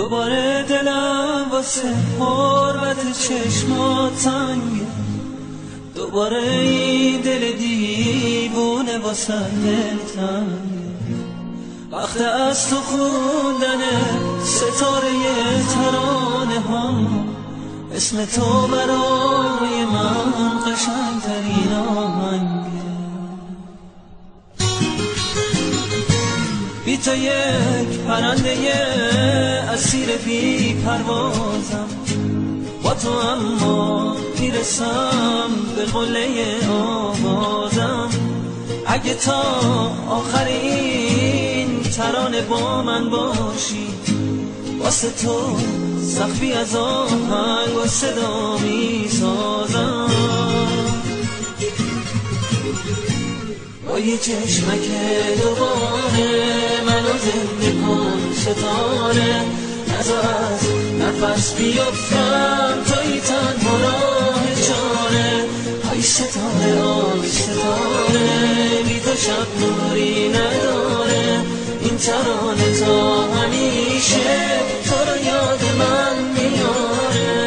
دوباره دلم واسه حرمت چشمات تنگه، دوباره این دل دیوونه واسه دل تنگه. وقت از تو خوندن ستاره ترانه ها، اسم تو برای من قشنگترین آهنگه. بی تو یک پرنده اسیر بی پروازم، با تو اما میرسم به قله آوازم. اگه تا آخر این ترانه با من باشی، واسه تو سقفی از آهنگ و صدا میسازم. با یه چشمک دوباره منو زنده کن ستاره، نذار از نفس بیفتم توی تنها راه چاره. آی ستاره آی ستاره، بی تو شب نوری نداره. این ترانه تا همیشه تو رو یاد من میاره.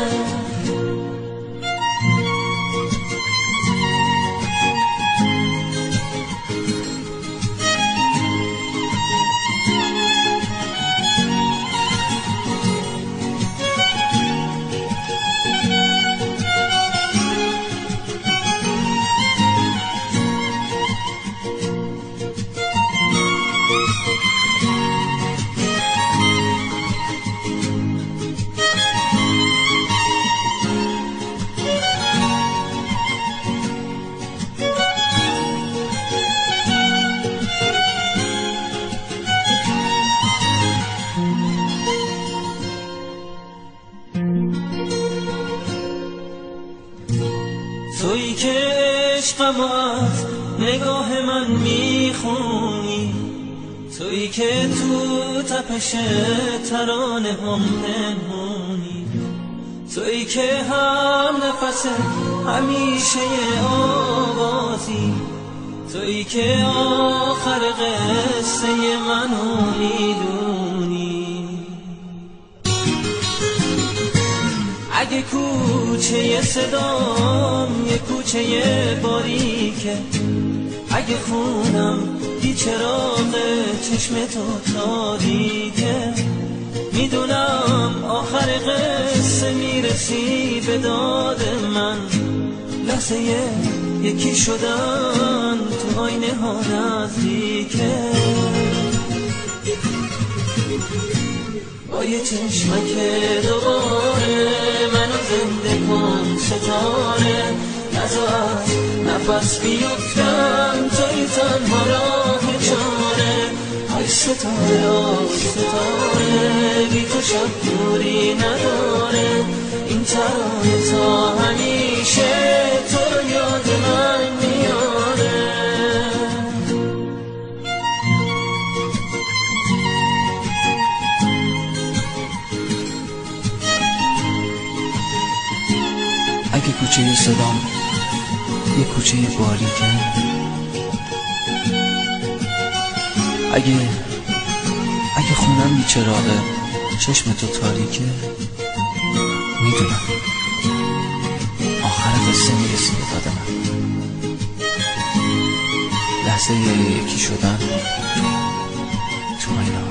تویی که عشقم از نگاه من میخونی، تویی که تو تپش ترانه هم پنهونی، تویی که هم نفس همیشه آوازی، تویی که آخر قصه منو میدونی. اگه کوچه صدام یه کوچه باریکه، اگه خونم بی چراغ چشم تو تاریکه، میدونم آخر قصه میرسی به داد من. لحظه یکی شدن تو آینه ها نزدیکه. با یه چشمک دوباره منو زنده کن ستاره، نذار نفس بیفتم توی تنها راه چاره. آی ستاره آی ستاره، بی تو شب نوری نداره. این ترانه تا همیشه تو رو یاد من میاره. اگه کوچه صدام یه کوچه باریکه، اگه خونم بی چراغه چشم تو تاریکه، میدونم آخر قصه میرسی به داد من. لحظه یکی شدن تو آینه